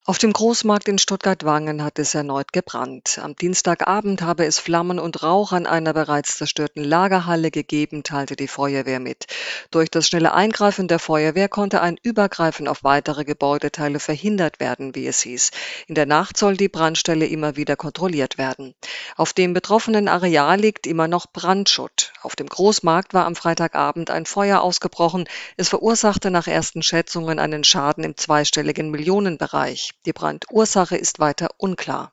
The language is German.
Auf dem Großmarkt in Stuttgart-Wangen hat es erneut gebrannt. Am Dienstagabend habe es Flammen und Rauch an einer bereits zerstörten Lagerhalle gegeben, teilte die Feuerwehr mit. Durch das schnelle Eingreifen der Feuerwehr konnte ein Übergreifen auf weitere Gebäudeteile verhindert werden, wie es hieß. In der Nacht soll die Brandstelle immer wieder kontrolliert werden. Auf dem betroffenen Areal liegt immer noch Brandschutt. Auf dem Großmarkt war am Freitagabend ein Feuer ausgebrochen. Es verursachte nach ersten Schätzungen einen Schaden im zweistelligen Millionenbereich. Die Brandursache ist weiter unklar.